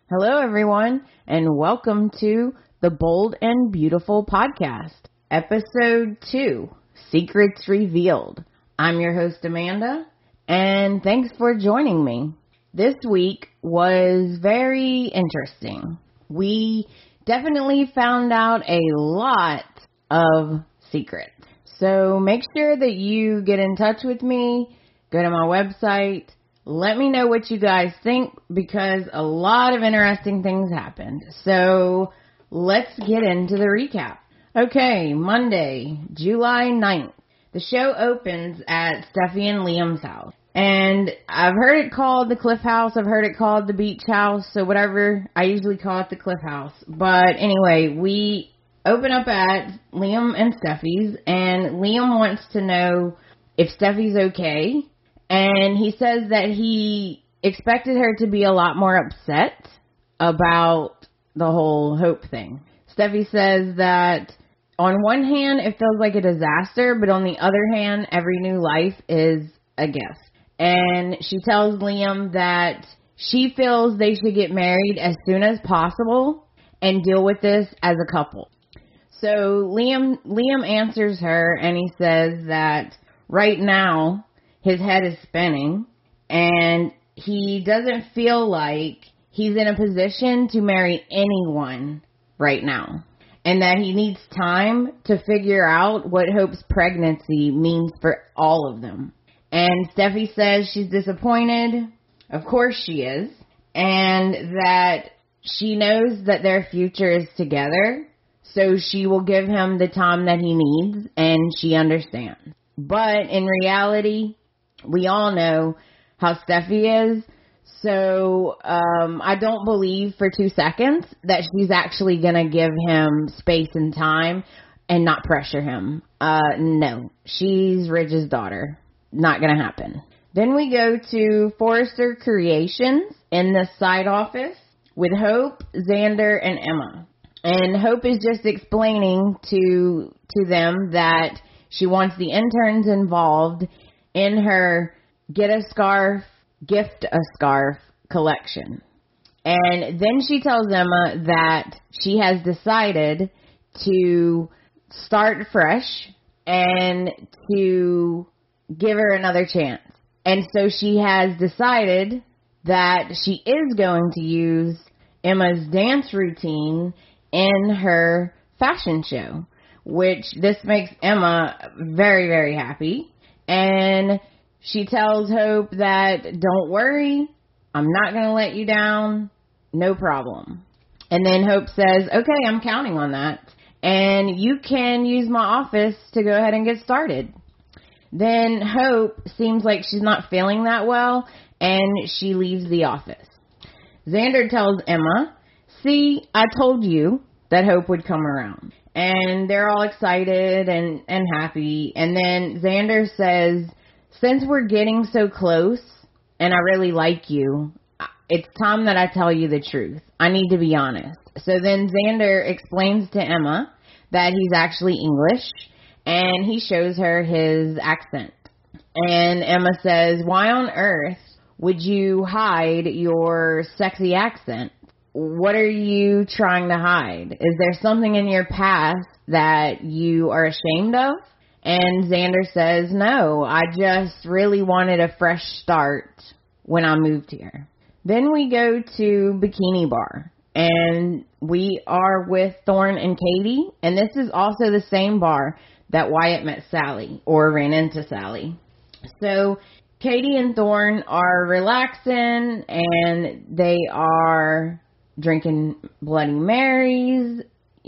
Hello, everyone, and welcome to the Bold and Beautiful Podcast, Episode 2, Secrets Revealed. I'm your host, Amanda, and thanks for joining me. This week was very interesting. We definitely found out a lot of secrets. So make sure that you get in touch with me, go to my website. Let me know what you guys think because a lot of interesting things happened. So let's get into the recap. Okay, Monday, July 9th. The show opens at Steffy and Liam's house. And I've heard it called the Cliff House. I've heard it called the Beach House. So whatever, I usually call it the Cliff House. But anyway, we open up at Liam and Steffy's. And Liam wants to know if Steffy's okay. And he says that he expected her to be a lot more upset about the whole Hope thing. Steffy says that on one hand, it feels like a disaster, but on the other hand, every new life is a gift. And she tells Liam that she feels they should get married as soon as possible and deal with this as a couple. So Liam answers her and he says that right now, his head is spinning, and he doesn't feel like he's in a position to marry anyone right now, and that he needs time to figure out what Hope's pregnancy means for all of them. And Steffy says she's disappointed. Of course she is. And that she knows that their future is together, so she will give him the time that he needs, and she understands. But in reality, we all know how Steffy is, so I don't believe for 2 seconds that she's actually going to give him space and time and not pressure him. No, she's Ridge's daughter. Not going to happen. Then we go to Forrester Creations in the side office with Hope, Xander, and Emma. And Hope is just explaining to them that she wants the interns involved in her Get a Scarf, Gift a Scarf collection. And then she tells Emma that she has decided to start fresh and to give her another chance. And so she has decided that she is going to use Emma's dance routine in her fashion show, which this makes Emma very, very happy. And she tells Hope that, don't worry, I'm not going to let you down, no problem. And then Hope says, okay, I'm counting on that. And you can use my office to go ahead and get started. Then Hope seems like she's not feeling that well, and she leaves the office. Xander tells Emma, see, I told you that Hope would come around. And they're all excited and happy. And then Xander says, since we're getting so close and I really like you, it's time that I tell you the truth. I need to be honest. So then Xander explains to Emma that he's actually English, and he shows her his accent. And Emma says, why on earth would you hide your sexy accent? What are you trying to hide? Is there something in your past that you are ashamed of? And Xander says, no, I just really wanted a fresh start when I moved here. Then we go to Bikini Bar, and we are with Thorne and Katie. And this is also the same bar that Wyatt met Sally, or ran into Sally. So Katie and Thorne are relaxing, and they are drinking Bloody Marys,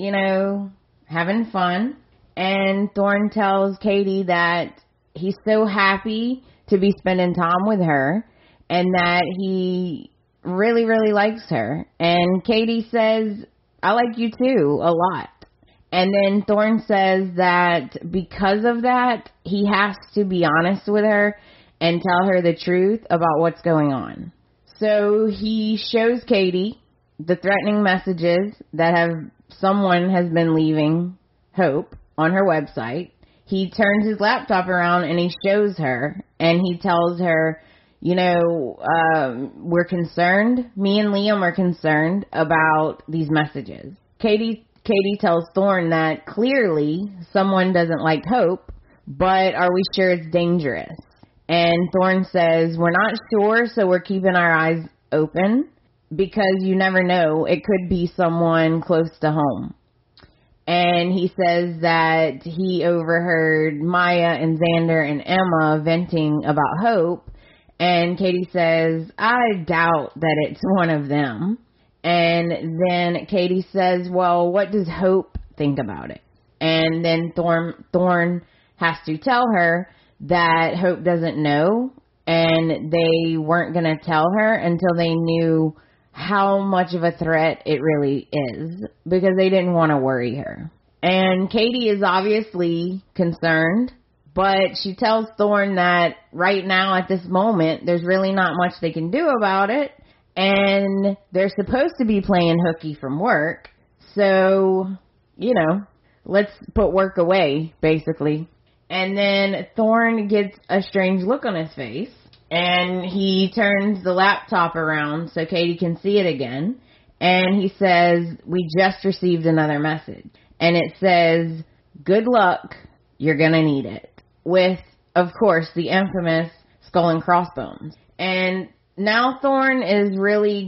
having fun. And Thorne tells Katie that he's so happy to be spending time with her and that he really, really likes her. And Katie says, I like you too, a lot. And then Thorne says that because of that, he has to be honest with her and tell her the truth about what's going on. So he shows Katie the threatening messages that someone has been leaving Hope on her website. He turns his laptop around and he shows her, and he tells her, we're concerned. Me and Liam are concerned about these messages. Katie tells Thorne that clearly someone doesn't like Hope, but are we sure it's dangerous? And Thorne says, we're not sure, so we're keeping our eyes open because you never know. It could be someone close to home. And he says that he overheard Maya and Xander and Emma venting about Hope. And Katie says, I doubt that it's one of them. And then Katie says, well, what does Hope think about it? And then Thorne has to tell her that Hope doesn't know, and they weren't going to tell her until they knew how much of a threat it really is, because they didn't want to worry her. And Katie is obviously concerned, but she tells Thorne that right now at this moment, there's really not much they can do about it, and they're supposed to be playing hooky from work, so, let's put work away, basically. And then Thorne gets a strange look on his face, and he turns the laptop around so Katie can see it again, and he says, we just received another message. And it says, good luck, you're gonna need it. With, of course, the infamous skull and crossbones. And now Thorne is really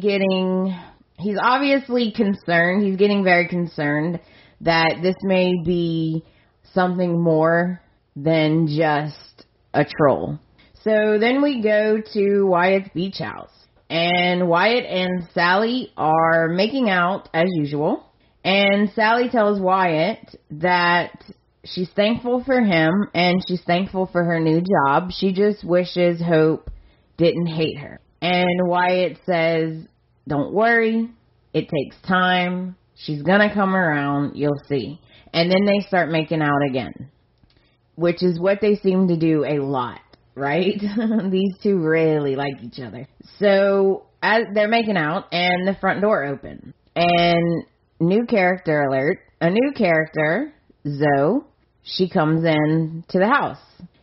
he's obviously concerned, he's getting very concerned that this may be something more than just a troll. So then we go to Wyatt's beach house, and Wyatt and Sally are making out as usual, and Sally tells Wyatt that she's thankful for him and she's thankful for her new job. She just wishes Hope didn't hate her. And Wyatt says, don't worry, it takes time, she's gonna come around, you'll see. And then they start making out again, which is what they seem to do a lot, right? These two really like each other. So as they're making out, and the front door opens, and new character alert, a new character, Zoe, she comes in to the house.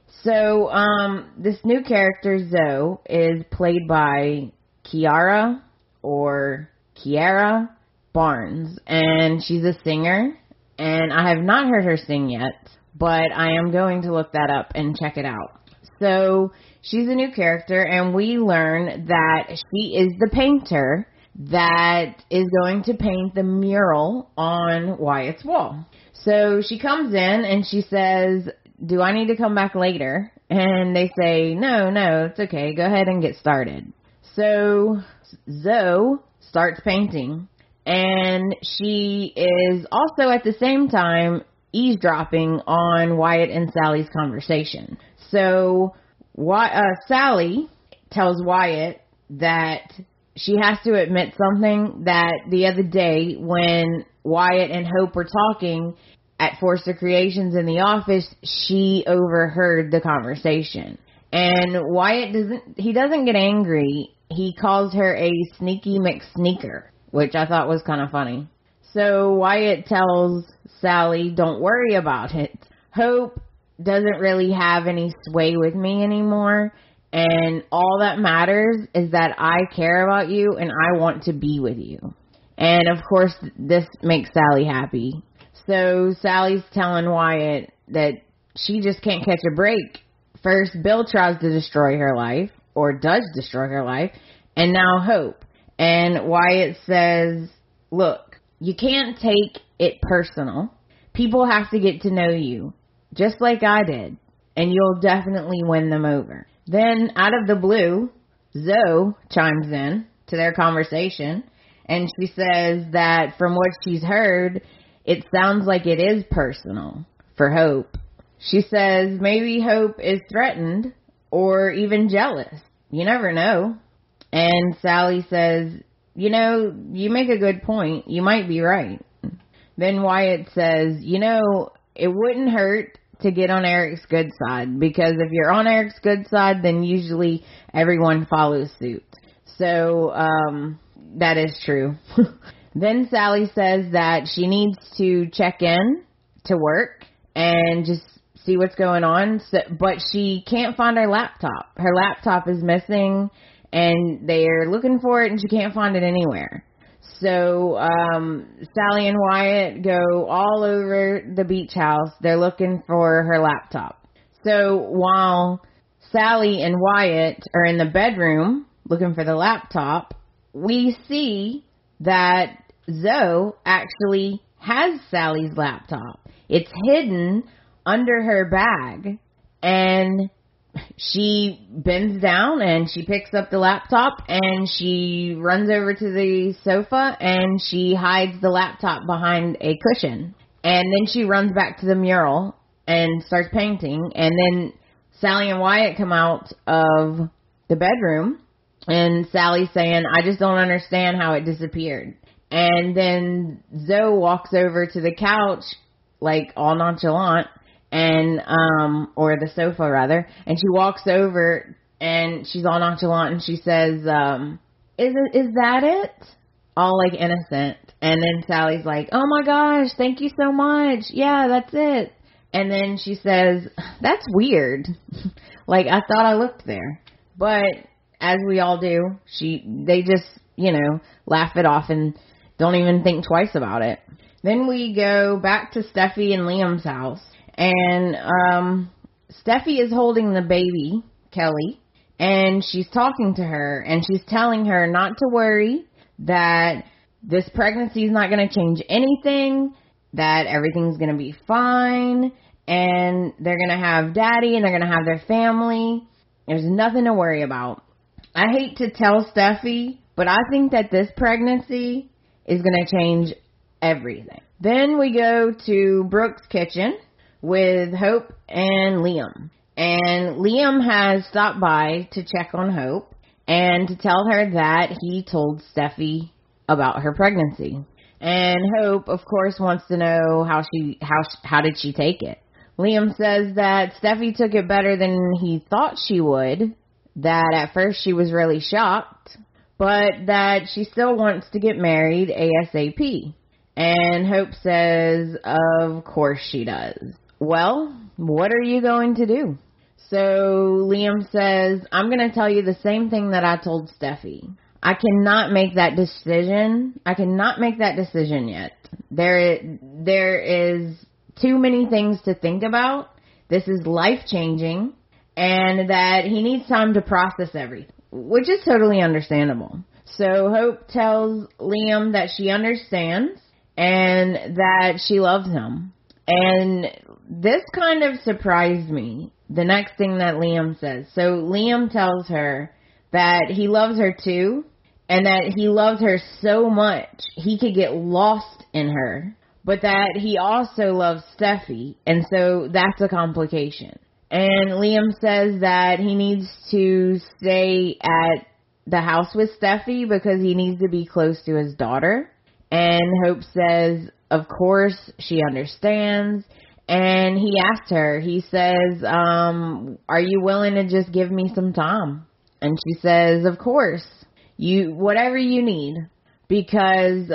So this new character, Zoe, is played by Kiara Barnes, and she's a singer, and I have not heard her sing yet, but I am going to look that up and check it out. So she's a new character, and we learn that she is the painter that is going to paint the mural on Wyatt's wall. So she comes in and she says, do I need to come back later? And they say, no, it's okay. Go ahead and get started. So Zoe starts painting, and she is also at the same time eavesdropping on Wyatt and Sally's conversation. So Sally tells Wyatt that she has to admit something, that the other day when Wyatt and Hope were talking at Forster Creations in the office, she overheard the conversation. And Wyatt doesn't get angry. He calls her a sneaky McSneaker, which I thought was kind of funny. So Wyatt tells Sally, don't worry about it. Hope doesn't really have any sway with me anymore, and all that matters is that I care about you and I want to be with you. And of course, this makes Sally happy. So Sally's telling Wyatt that she just can't catch a break. First, Bill tries to destroy her life, or does destroy her life, and now Hope. And Wyatt says, look, you can't take it personal. People have to get to know you, just like I did, and you'll definitely win them over. Then, out of the blue, Zoe chimes in to their conversation, and she says that from what she's heard, it sounds like it is personal for Hope. She says maybe Hope is threatened or even jealous. You never know. And Sally says, you make a good point. You might be right. Then Wyatt says, it wouldn't hurt to get on Eric's good side, because if you're on Eric's good side, then usually everyone follows suit. So, that is true. Then Sally says that she needs to check in to work and just see what's going on. So, but she can't find her laptop. Her laptop is missing, and they're looking for it, and she can't find it anywhere. So Sally and Wyatt go all over the beach house. They're looking for her laptop. So while Sally and Wyatt are in the bedroom looking for the laptop, we see that Zoe actually has Sally's laptop. It's hidden under her bag, and she bends down and she picks up the laptop and she runs over to the sofa and she hides the laptop behind a cushion. And then she runs back to the mural and starts painting. And then Sally and Wyatt come out of the bedroom, and Sally's saying, I just don't understand how it disappeared. And then Zoe walks over to the couch, like all nonchalant, and or the sofa rather, and she walks over and she's all nonchalant and she says, is that it? All like innocent. And then Sally's like, oh my gosh, thank you so much. Yeah, that's it. And then she says, that's weird. Like, I thought I looked there. But as we all do, they just, laugh it off and don't even think twice about it. Then we go back to Steffi and Liam's house. And Steffi is holding the baby, Kelly, and she's talking to her, and she's telling her not to worry, that this pregnancy is not going to change anything, that everything's going to be fine, and they're going to have daddy, and they're going to have their family. There's nothing to worry about. I hate to tell Steffi, but I think that this pregnancy is going to change everything. Then we go to Brooke's kitchen with Hope and Liam. And Liam has stopped by to check on Hope and to tell her that he told Steffi about her pregnancy. And Hope, of course, wants to know how did she take it. Liam says that Steffi took it better than he thought she would, that at first she was really shocked, but that she still wants to get married ASAP. And Hope says, of course she does. Well, what are you going to do? So Liam says, I'm going to tell you the same thing that I told Steffi. I cannot make that decision. I cannot make that decision yet. There is too many things to think about. This is life-changing, and that he needs time to process everything, which is totally understandable. So Hope tells Liam that she understands and that she loves him. And this kind of surprised me, the next thing that Liam says. So Liam tells her that he loves her too, and that he loves her so much he could get lost in her, but that he also loves Steffi, and so that's a complication. And Liam says that he needs to stay at the house with Steffi because he needs to be close to his daughter. And Hope says, of course, she understands. And he asks her, he says, are you willing to just give me some time? And she says, of course, whatever you need, because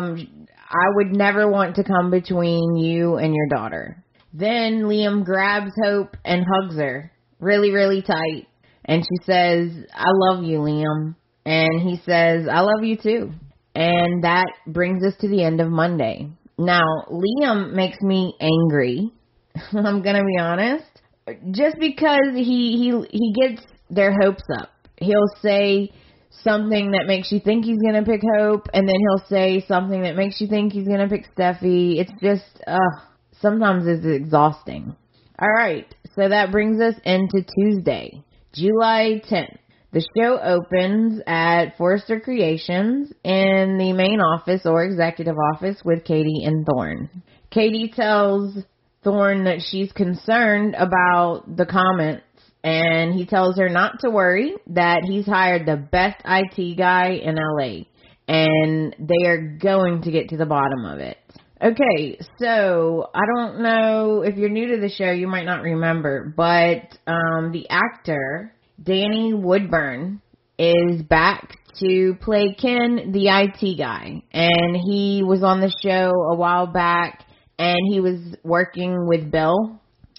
I would never want to come between you and your daughter. Then Liam grabs Hope and hugs her really, really tight. And she says, I love you, Liam. And he says, I love you too. And that brings us to the end of Monday. Now, Liam makes me angry. I'm going to be honest. Just because he gets their hopes up. He'll say something that makes you think he's going to pick Hope, and then he'll say something that makes you think he's going to pick Steffi. It's just, sometimes it's exhausting. All right, so that brings us into Tuesday, July 10th. The show opens at Forrester Creations in the main office or executive office with Katie and Thorne. Katie tells Thorne that she's concerned about the comments, and he tells her not to worry, that he's hired the best IT guy in LA, and they are going to get to the bottom of it. Okay, so I don't know if you're new to the show, you might not remember, but the actor Danny Woodburn is back to play Ken, the IT guy, and he was on the show a while back, and he was working with Bill.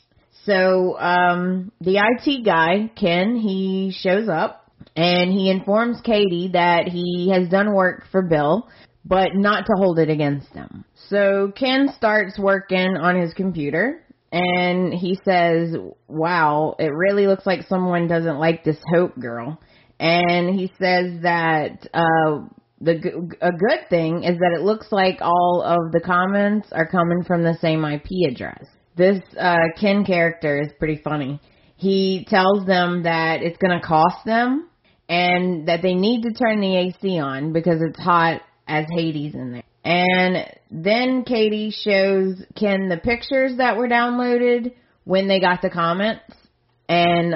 So, the IT guy, Ken, he shows up and he informs Katie that he has done work for Bill, but not to hold it against him. So Ken starts working on his computer and he says, wow, it really looks like someone doesn't like this Hope girl. And he says that, a good thing is that it looks like all of the comments are coming from the same IP address. This Ken character is pretty funny. He tells them that it's going to cost them and that they need to turn the AC on because it's hot as Hades in there. And then Katie shows Ken the pictures that were downloaded when they got the comments. And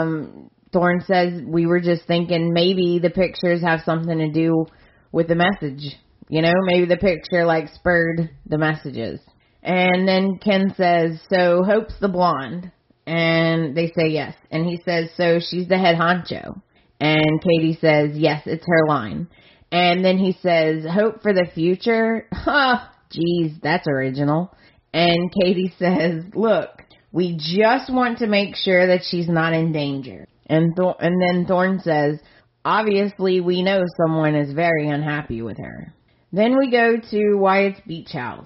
Thorne says, we were just thinking maybe the pictures have something to do with the message. You know, maybe the picture like spurred the messages. And then Ken says, so Hope's the blonde. And they say yes. And he says, so she's the head honcho. And Katie says, yes, it's her line. And then he says, hope for the future? Ha, geez, that's original. And Katie says, look, we just want to make sure that she's not in danger. And then Thorne says, obviously we know someone is very unhappy with her. Then we go to Wyatt's beach house.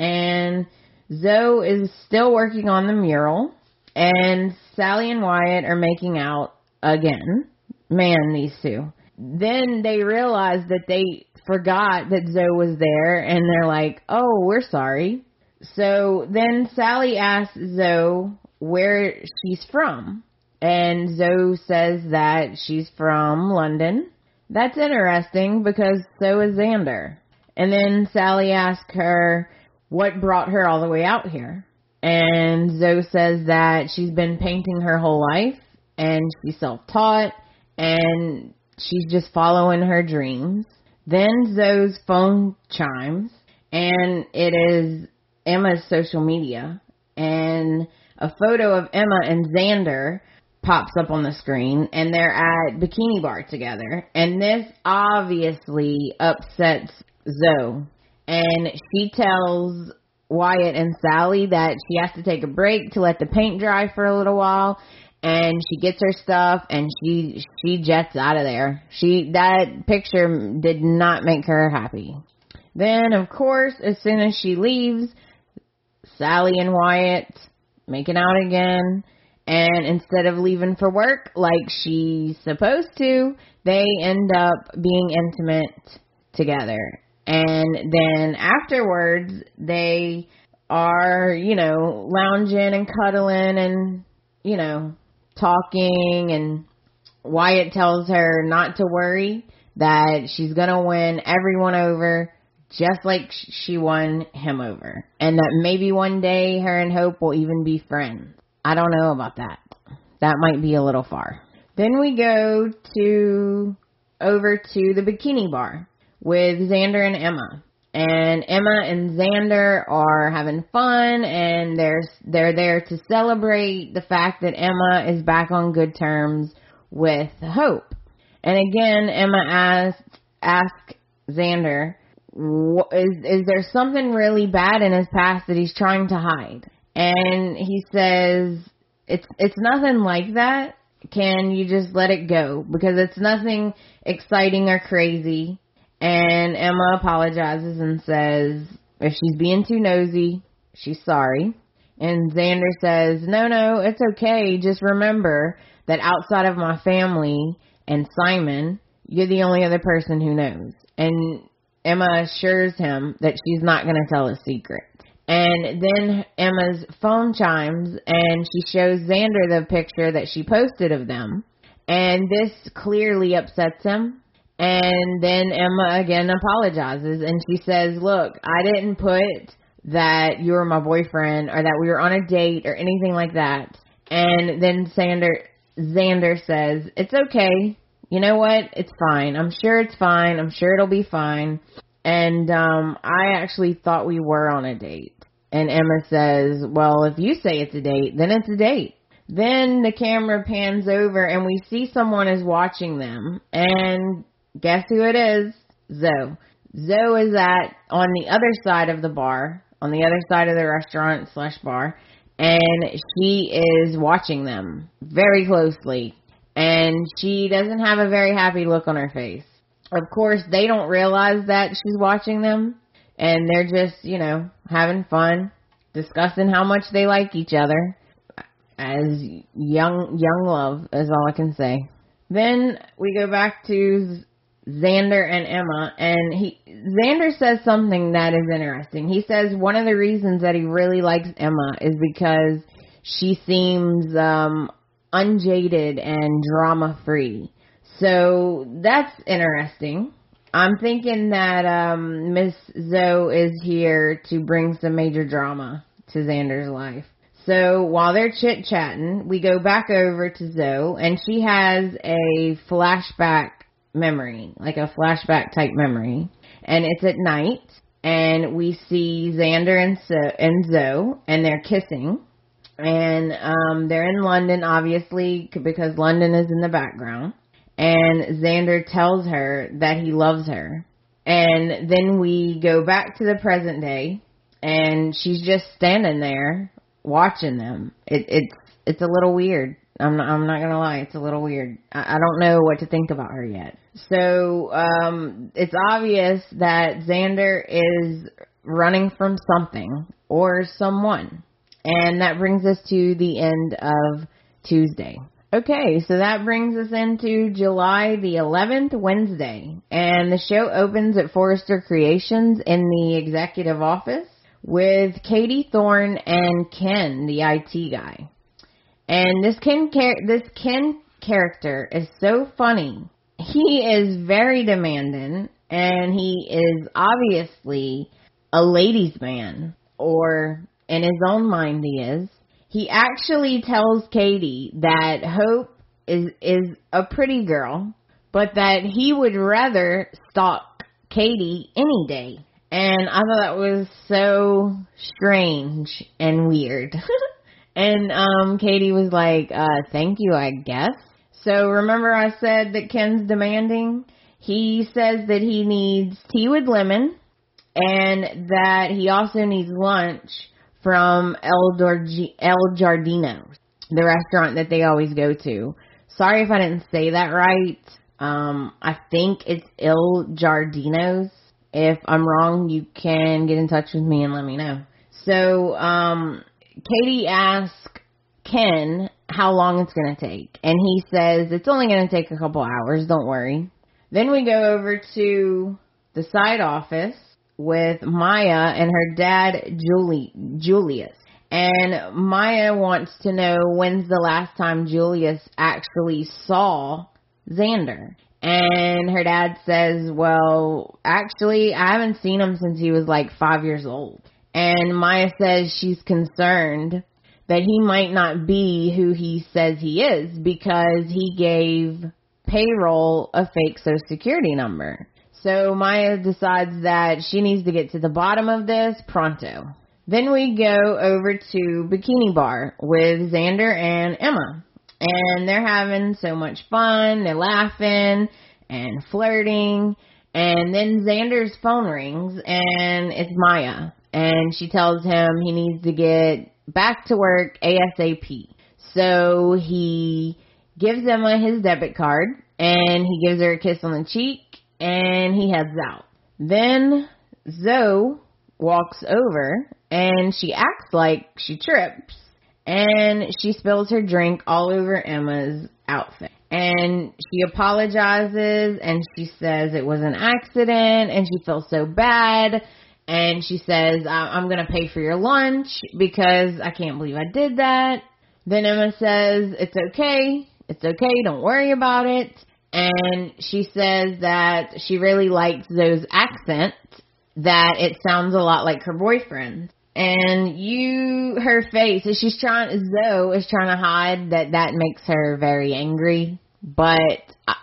And Zoe is still working on the mural. And Sally and Wyatt are making out again. Man, these two. Then they realize that they forgot that Zoe was there. And they're like, oh, we're sorry. So then Sally asks Zoe where she's from. And Zoe says that she's from London. That's interesting because so is Xander. And then Sally asks her what brought her all the way out here. And Zoe says that she's been painting her whole life and she's self-taught and she's just following her dreams. Then Zoe's phone chimes and it is Emma's social media. And a photo of Emma and Xander pops up on the screen and they're at Bikini Bar together. And this obviously upsets Zoe. And she tells Wyatt and Sally that she has to take a break to let the paint dry for a little while. And she gets her stuff and she jets out of there. That picture did not make her happy. Then, of course, as soon as she leaves, Sally and Wyatt making out again. And instead of leaving for work like she's supposed to, they end up being intimate together. And then afterwards, they are, lounging and cuddling and, talking. And Wyatt tells her not to worry, that she's going to win everyone over just like she won him over. And that maybe one day her and Hope will even be friends. I don't know about that. That might be a little far. Then we go over to the Bikini Bar with Xander and Emma. And Emma and Xander are having fun and they're there to celebrate the fact that Emma is back on good terms with Hope. And again, Emma asks Xander, is there something really bad in his past that he's trying to hide? And he says, it's nothing like that. Can you just let it go? Because it's nothing exciting or crazy. And Emma apologizes and says, if she's being too nosy, she's sorry. And Xander says, no, it's okay. Just remember that outside of my family and Simon, you're the only other person who knows. And Emma assures him that she's not going to tell a secret. And then Emma's phone chimes and she shows Xander the picture that she posted of them. And this clearly upsets him. And then Emma again apologizes and she says, look, I didn't put that you were my boyfriend or that we were on a date or anything like that. And then Xander says, it's okay. You know what? It's fine. I'm sure it's fine. I'm sure it'll be fine. And I actually thought we were on a date. And Emma says, well, if you say it's a date, then it's a date. Then the camera pans over and we see someone is watching them. And guess who it is? Zoe. Zoe is on the other side of the bar, on the other side of the restaurant /bar. and she is watching them very closely, and she doesn't have a very happy look on her face. Of course, they don't realize that she's watching them, and they're just, having fun, discussing how much they like each other, as young love is all I can say. Then we go back to Xander and Emma, and Xander says something that is interesting. He says one of the reasons that he really likes Emma is because she seems unjaded and drama-free. So that's interesting. I'm thinking that Miss Zoe is here to bring some major drama to Xander's life. So while they're chit-chatting, we go back over to Zoe, and she has a flashback memory, like a flashback type memory, and it's at night, and we see Xander and Zoe, and they're kissing, and they're in London, obviously, because London is in the background, and Xander tells her that he loves her, and then we go back to the present day, and she's just standing there watching them. It's a little weird. I'm not gonna lie, it's a little weird. I don't know what to think about her yet. So it's obvious that Xander is running from something or someone, and that brings us to the end of Tuesday. Okay, so that brings us into July the 11th, Wednesday, and the show opens at Forrester Creations in the executive office with Katie Thorne and Ken, the IT guy. And this Ken character is so funny. He is very demanding, and he is obviously a ladies' man, or in his own mind he is. He actually tells Katie that Hope is a pretty girl, but that he would rather stalk Katie any day. And I thought that was so strange and weird. And Katie was like, thank you, I guess. So remember I said that Ken's demanding? He says that he needs tea with lemon, and that he also needs lunch from El Giardino, the restaurant that they always go to. Sorry if I didn't say that right. I think it's Il Giardino's. If I'm wrong, you can get in touch with me and let me know. So, Katie asks Ken how long it's going to take, and he says it's only going to take a couple hours, don't worry. Then we go over to the side office with Maya and her dad, Julius. And Maya wants to know when's the last time Julius actually saw Xander. And her dad says, well, actually, I haven't seen him since he was like 5 years old. And Maya says she's concerned that he might not be who he says he is because he gave payroll a fake Social Security number. So Maya decides that she needs to get to the bottom of this pronto. Then we go over to Bikini Bar with Xander and Emma. And they're having so much fun. They're laughing and flirting. And then Xander's phone rings, and it's Maya. And she tells him he needs to get back to work ASAP. So he gives Emma his debit card, and he gives her a kiss on the cheek, and he heads out. Then Zoe walks over, and she acts like she trips, and she spills her drink all over Emma's outfit. And she apologizes, and she says it was an accident, and she feels so bad. And she says, I'm going to pay for your lunch because I can't believe I did that. Then Emma says, it's okay, don't worry about it. And she says that she really likes those accents, that it sounds a lot like her boyfriend. And her face, Zoe is trying to hide that makes her very angry. But,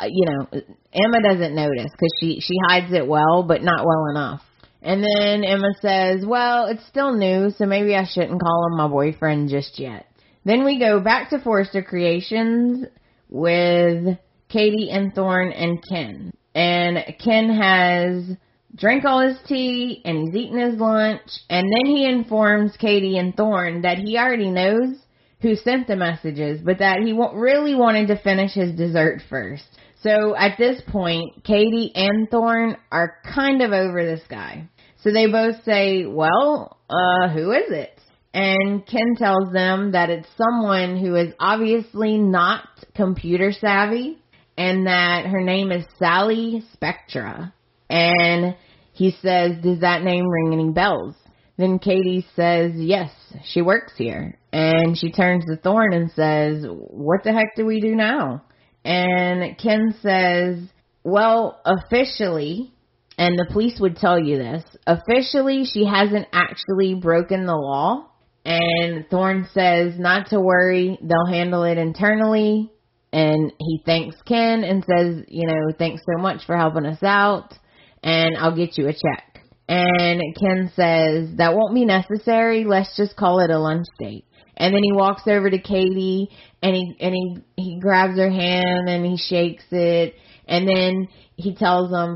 Emma doesn't notice because she hides it well, but not well enough. And then Emma says, well, it's still new, so maybe I shouldn't call him my boyfriend just yet. Then we go back to Forrester Creations with Katie and Thorne and Ken. And Ken has drank all his tea, and he's eating his lunch, and then he informs Katie and Thorne that he already knows who sent the messages, but that he really wanted to finish his dessert first. So at this point, Katie and Thorne are kind of over this guy. So they both say, well, who is it? And Ken tells them that it's someone who is obviously not computer savvy and that her name is Sally Spectra. And he says, does that name ring any bells? Then Katie says, yes, she works here. And she turns to Thorne and says, what the heck do we do now? And Ken says, well, officially, and the police would tell you this, officially she hasn't actually broken the law. And Thorne says not to worry, they'll handle it internally. And he thanks Ken and says, thanks so much for helping us out, and I'll get you a check. And Ken says, that won't be necessary. Let's just call it a lunch date. And then he walks over to Katie and he grabs her hand and he shakes it. And then he tells them,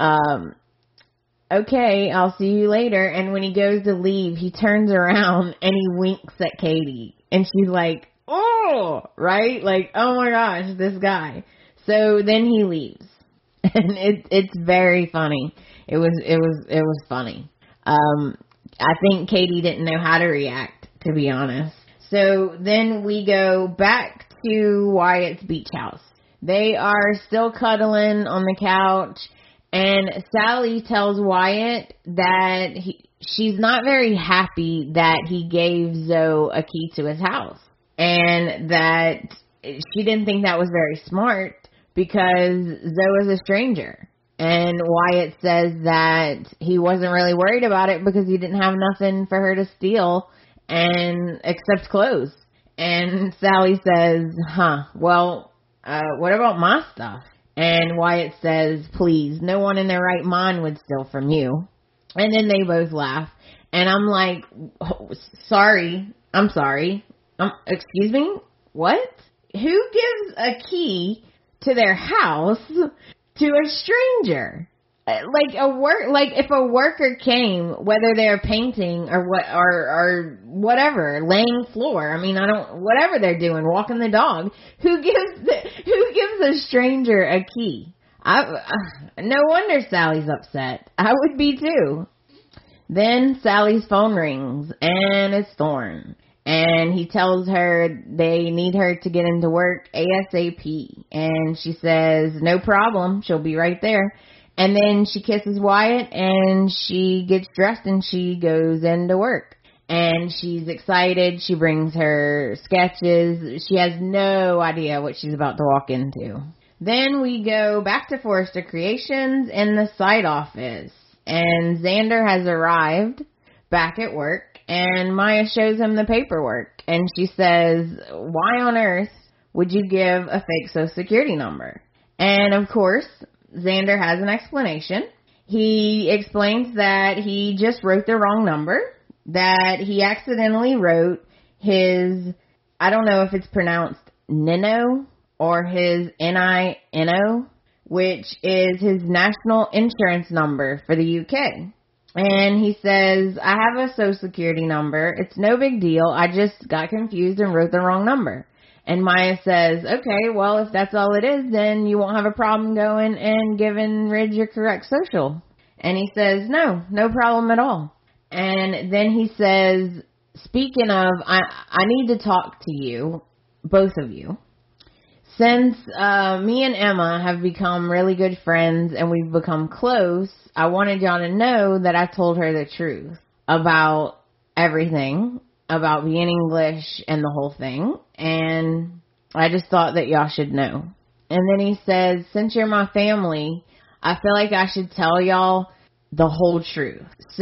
okay, I'll see you later. And when he goes to leave, he turns around and he winks at Katie. And she's like, oh, right? Like, oh my gosh, this guy. So then he leaves. And it's very funny. It was funny. I think Katie didn't know how to react, to be honest. So then we go back to Wyatt's beach house. They are still cuddling on the couch, and Sally tells Wyatt that she's not very happy that he gave Zoe a key to his house, and that she didn't think that was very smart because Zoe is a stranger. And Wyatt says that he wasn't really worried about it because he didn't have nothing for her to steal and except clothes. And Sally says, well, what about my stuff? And Wyatt says, please, no one in their right mind would steal from you. And then they both laugh. And I'm like, oh, I'm sorry. Excuse me? What? Who gives a key to their house to a stranger? Like if a worker came, whether they're painting or whatever, laying floor. I mean, whatever they're doing, walking the dog. Who gives a stranger a key? No wonder Sally's upset. I would be too. Then Sally's phone rings and it's Thorne. And he tells her they need her to get into work ASAP. And she says, no problem. She'll be right there. And then she kisses Wyatt and she gets dressed and she goes into work. And she's excited. She brings her sketches. She has no idea what she's about to walk into. Then we go back to Forrester Creations in the site office. And Xander has arrived back at work. And Maya shows him the paperwork. And she says, why on earth would you give a fake social security number? And of course, Xander has an explanation. He explains that he just wrote the wrong number, that he accidentally wrote his, I don't know if it's pronounced Nino or his NINO, which is his national insurance number for the UK. And he says, I have a social security number. It's no big deal. I just got confused and wrote the wrong number. And Maya says, okay, well, if that's all it is, then you won't have a problem going and giving Ridge your correct social. And he says, no problem at all. And then he says, speaking of, I need to talk to you, both of you. Since me and Emma have become really good friends and we've become close, I wanted y'all to know that I told her the truth about everything, about being English and the whole thing. And I just thought that y'all should know. And then he says, since you're my family, I feel like I should tell y'all the whole truth.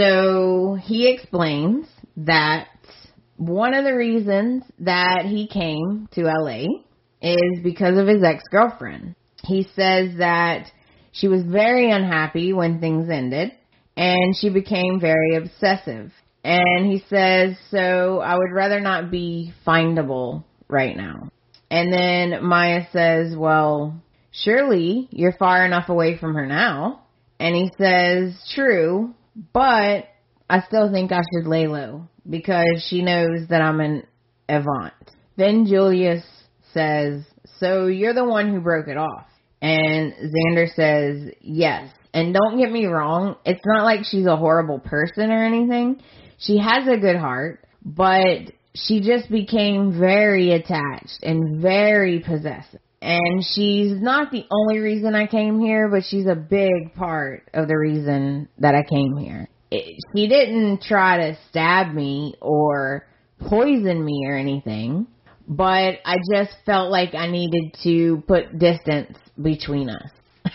So he explains that one of the reasons that he came to LA is because of his ex-girlfriend. He says that she was very unhappy when things ended and she became very obsessive. And he says, so I would rather not be findable right now. And then Maya says, well, surely you're far enough away from her now. And he says, true, but I still think I should lay low because she knows that I'm an Avant. Then Julius says, so you're the one who broke it off. And Xander says, yes. And don't get me wrong, it's not like she's a horrible person or anything. She has a good heart, but she just became very attached and very possessive. And she's not the only reason I came here, but she's a big part of the reason that I came here. She didn't try to stab me or poison me or anything, but I just felt like I needed to put distance between us.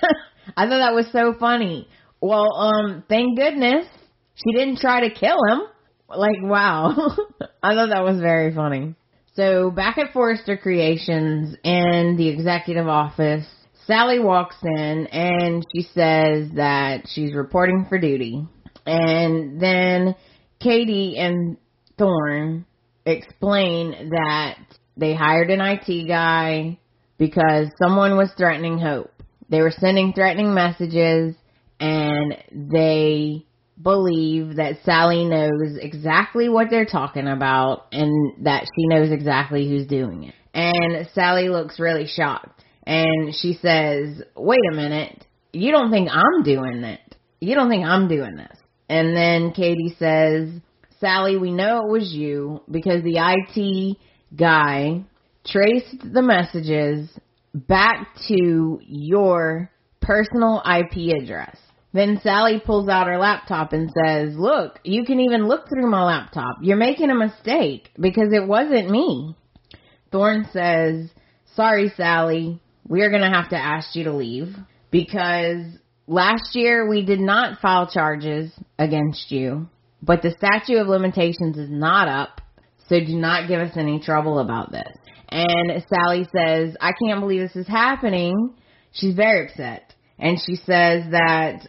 I thought that was so funny. Well, thank goodness she didn't try to kill him. Like, wow. I thought that was very funny. So back at Forrester Creations in the executive office, Sally walks in and she says that she's reporting for duty. And then Katie and Thorne explain that they hired an IT guy because someone was threatening Hope. They were sending threatening messages, and they believe that Sally knows exactly what they're talking about and that she knows exactly who's doing it. And Sally looks really shocked, and she says, wait a minute, you don't think I'm doing it? You don't think I'm doing this? And then Katie says, Sally, we know it was you because the IT guy traced the messages back to your personal IP address. Then Sally pulls out her laptop and says, look, you can even look through my laptop. You're making a mistake because it wasn't me. Thorne says, sorry, Sally, we are going to have to ask you to leave because last year we did not file charges against you, but the statute of limitations is not up, so do not give us any trouble about this. And Sally says, I can't believe this is happening. She's very upset. And she says that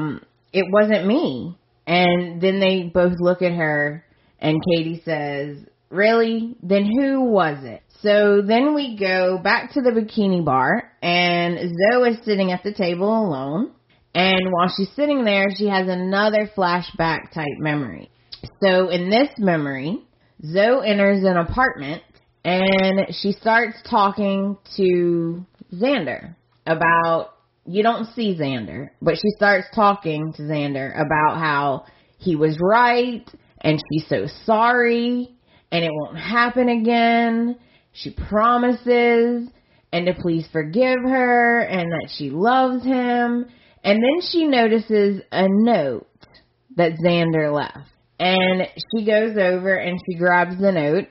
it wasn't me. And then they both look at her, and Katie says, really? Then who was it? So then we go back to the bikini bar, and Zoe is sitting at the table alone. And while she's sitting there, she has another flashback type memory. So in this memory, Zoe enters an apartment, and she starts talking to Xander about, you don't see Xander, but she starts talking to Xander about how he was right, and she's so sorry, and it won't happen again. She promises, and to please forgive her, and that she loves him. And then she notices a note that Xander left. And she goes over and she grabs the note,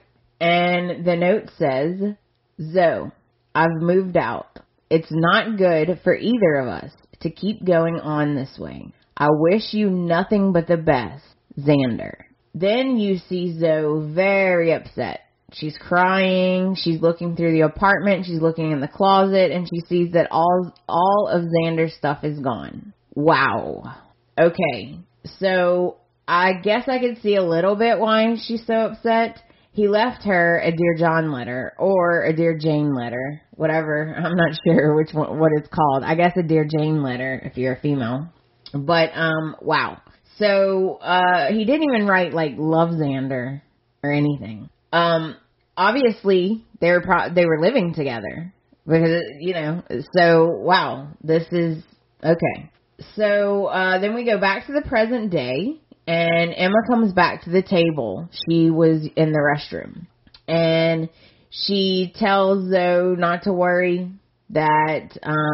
and the note says, Zoe, I've moved out. It's not good for either of us to keep going on this way. I wish you nothing but the best, Xander. Then you see Zoe very upset. She's crying. She's looking through the apartment. She's looking in the closet, and she sees that all of Xander's stuff is gone. Wow. Okay. So I guess I could see a little bit why she's so upset. He left her a Dear John letter or a Dear Jane letter, whatever. I'm not sure which one, what it's called. I guess a Dear Jane letter if you're a female. But, wow. So, he didn't even write like love Xander or anything. Obviously they were living together because, you know, so wow, this is okay. So, then we go back to the present day. And Emma comes back to the table. She was in the restroom. And she tells Zoe not to worry, that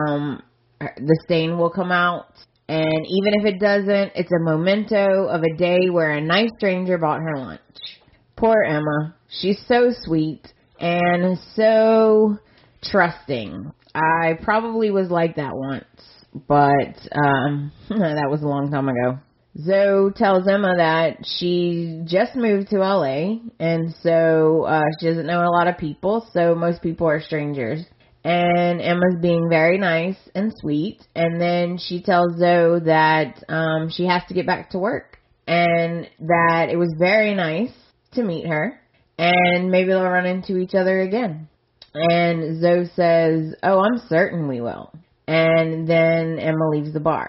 the stain will come out. And even if it doesn't, it's a memento of a day where a nice stranger bought her lunch. Poor Emma. She's so sweet and so trusting. I probably was like that once, but that was a long time ago. Zoe tells Emma that she just moved to LA, and so she doesn't know a lot of people, so most people are strangers. And Emma's being very nice and sweet, and then she tells Zoe that she has to get back to work, and that it was very nice to meet her, and maybe they'll run into each other again. And Zoe says, oh, I'm certain we will. And then Emma leaves the bar.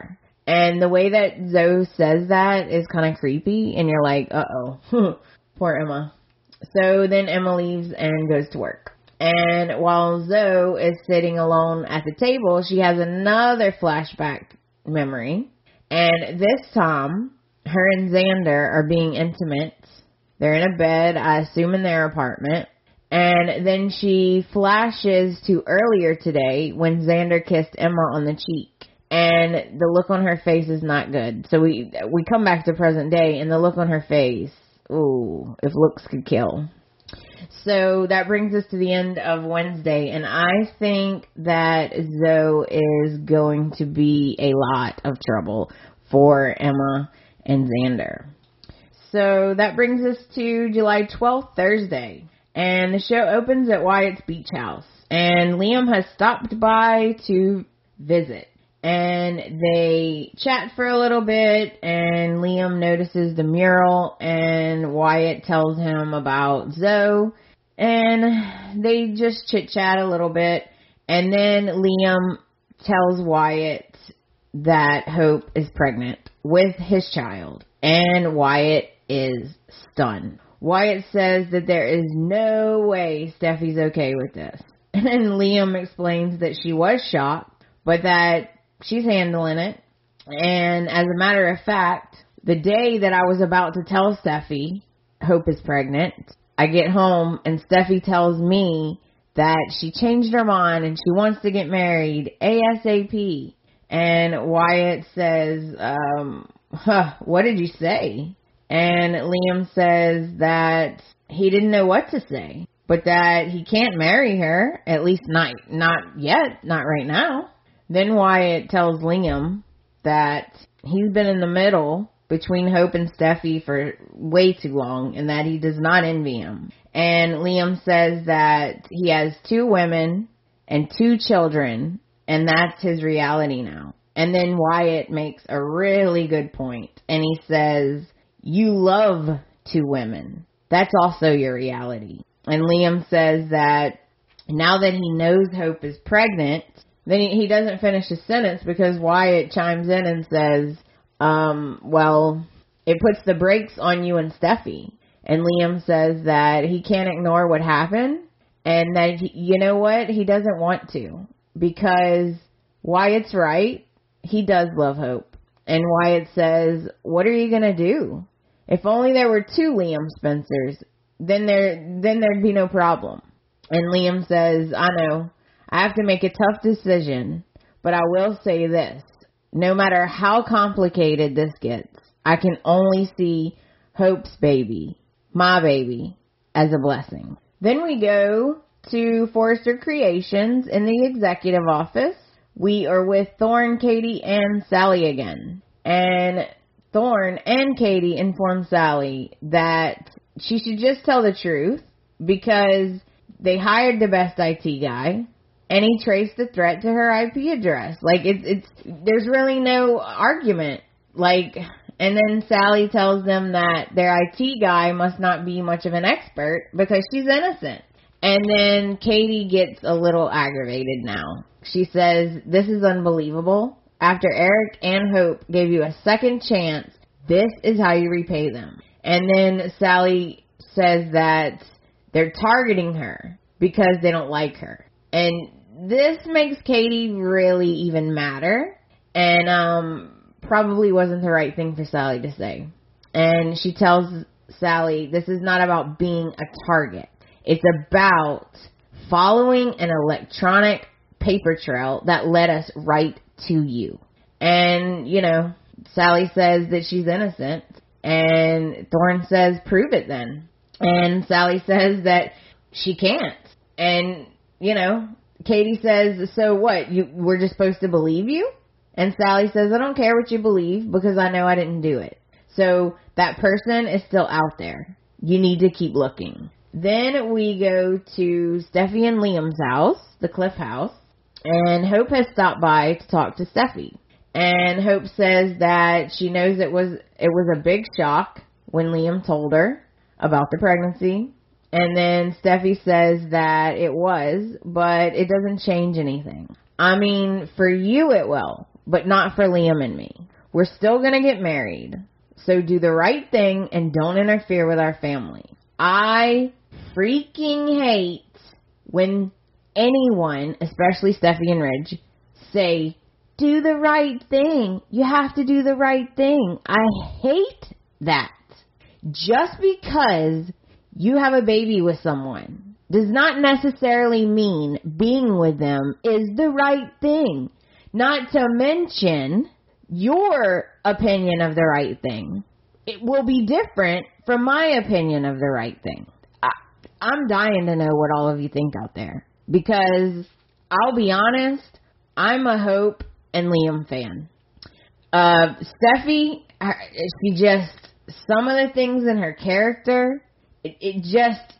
And the way that Zoe says that is kind of creepy, and you're like, uh-oh, poor Emma. So then Emma leaves and goes to work. And while Zoe is sitting alone at the table, she has another flashback memory. And this time, her and Xander are being intimate. They're in a bed, I assume in their apartment. And then she flashes to earlier today when Xander kissed Emma on the cheek. And the look on her face is not good. So we come back to present day, and the look on her face, ooh, if looks could kill. So that brings us to the end of Wednesday, and I think that Zoe is going to be a lot of trouble for Emma and Xander. So that brings us to July 12th, Thursday, and the show opens at Wyatt's beach house, and Liam has stopped by to visit. And they chat for a little bit, and Liam notices the mural, and Wyatt tells him about Zoe, and they just chit-chat a little bit, and then Liam tells Wyatt that Hope is pregnant with his child, and Wyatt is stunned. Wyatt says that there is no way Steffi's okay with this, and then Liam explains that she was shocked, but that she's handling it. And as a matter of fact, the day that I was about to tell Steffi Hope is pregnant, I get home and Steffi tells me that she changed her mind and she wants to get married ASAP. And Wyatt says, what did you say? And Liam says that he didn't know what to say, but that he can't marry her, at least not yet, not right now. Then Wyatt tells Liam that he's been in the middle between Hope and Steffi for way too long, and that he does not envy him. And Liam says that he has 2 women and 2 children, and that's his reality now. And then Wyatt makes a really good point, and he says, you love 2 women. That's also your reality. And Liam says that now that he knows Hope is pregnant, then he doesn't finish his sentence because Wyatt chimes in and says, well, it puts the brakes on you and Steffi. And Liam says that he can't ignore what happened and that, you know what, he doesn't want to, because Wyatt's right. He does love Hope. And Wyatt says, what are you going to do? If only there were 2 Liam Spencers, then there'd be no problem. And Liam says, I know. I have to make a tough decision, but I will say this. No matter how complicated this gets, I can only see Hope's baby, my baby, as a blessing. Then we go to Forrester Creations in the executive office. We are with Thorne, Katie, and Sally again. And Thorne and Katie inform Sally that she should just tell the truth because they hired the best IT guy. And he traced the threat to her IP address. Like, there's really no argument. Like, and then Sally tells them that their IT guy must not be much of an expert because she's innocent. And then Katie gets a little aggravated now. She says, this is unbelievable. After Eric and Hope gave you a second chance, this is how you repay them. And then Sally says that they're targeting her because they don't like her. And this makes Katie really even madder, and probably wasn't the right thing for Sally to say. And she tells Sally, this is not about being a target. It's about following an electronic paper trail that led us right to you. And, you know, Sally says that she's innocent, and Thorne says, prove it then. And Sally says that she can't. And, you know, Katie says, so what, we're just supposed to believe you? And Sally says, I don't care what you believe because I know I didn't do it. So that person is still out there. You need to keep looking. Then we go to Steffi and Liam's house, the Cliff house, and Hope has stopped by to talk to Steffi. And Hope says that she knows it was a big shock when Liam told her about the pregnancy. And then Steffi says that it was, but it doesn't change anything. I mean, for you it will, but not for Liam and me. We're still going to get married. So do the right thing and don't interfere with our family. I freaking hate when anyone, especially Steffi and Ridge, say, do the right thing. You have to do the right thing. I hate that. Just because you have a baby with someone does not necessarily mean being with them is the right thing. Not to mention your opinion of the right thing. It will be different from my opinion of the right thing. I'm dying to know what all of you think out there. Because I'll be honest, I'm a Hope and Liam fan. Steffi, some of the things in her character, it's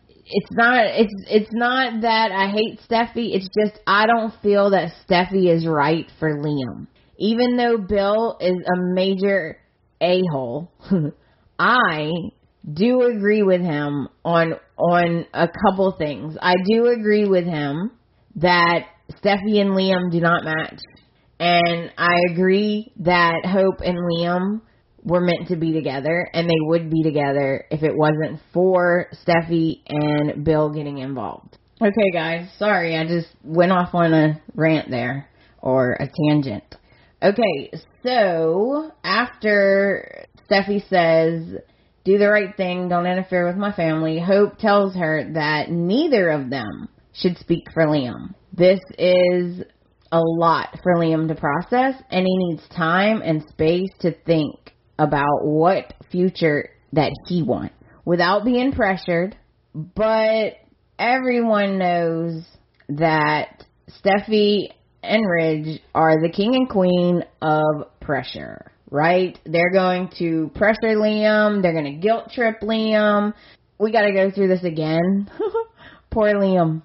not that I hate Steffi, it's just I don't feel that Steffi is right for Liam. Even though Bill is a major a-hole, I do agree with him on a couple things. I do agree with him that Steffi and Liam do not match. And I agree that Hope and Liam were meant to be together, and they would be together if it wasn't for Steffi and Bill getting involved. Okay, guys, sorry, I just went off on a rant there, or a tangent. Okay, so after Steffi says, do the right thing, don't interfere with my family, Hope tells her that neither of them should speak for Liam. This is a lot for Liam to process, and he needs time and space to think about what future that he wants without being pressured. But everyone knows that Steffi and Ridge are the king and queen of pressure, right? They're going to pressure Liam. They're going to guilt trip Liam. We got to go through this again. Poor Liam.